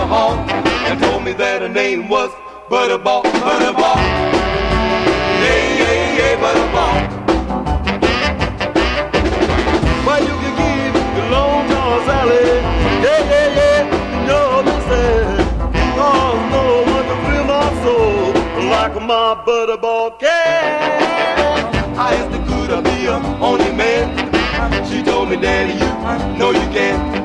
horn and told me that her name was Butterball, Butterball. Yeah, yeah, yeah, Butterball. Well, you can give the long John Sally. Yeah, yeah, yeah, you know what I'm saying. Cause no one can thrill my soul like my Butterball can. I asked her, could I be a only man? She told me, Daddy, you know you can.